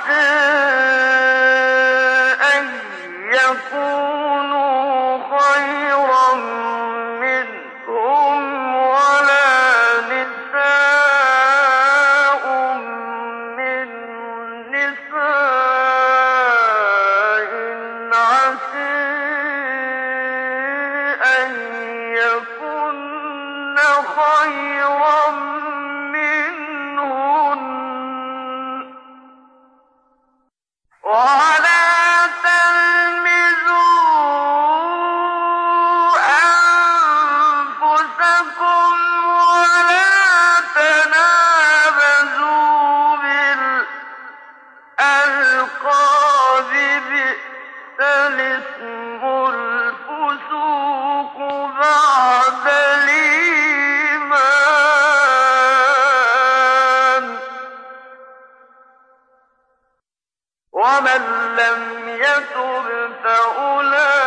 أن يكونوا خيرا منهم ولا نساء من نساء عسى أن يكن خيرا منهن ولا تلمزوا أنفسكم ولا تنابزوا بالألقاب بئس الاسم الفسوق بعد الإيمان ومن لم يتب فأولئك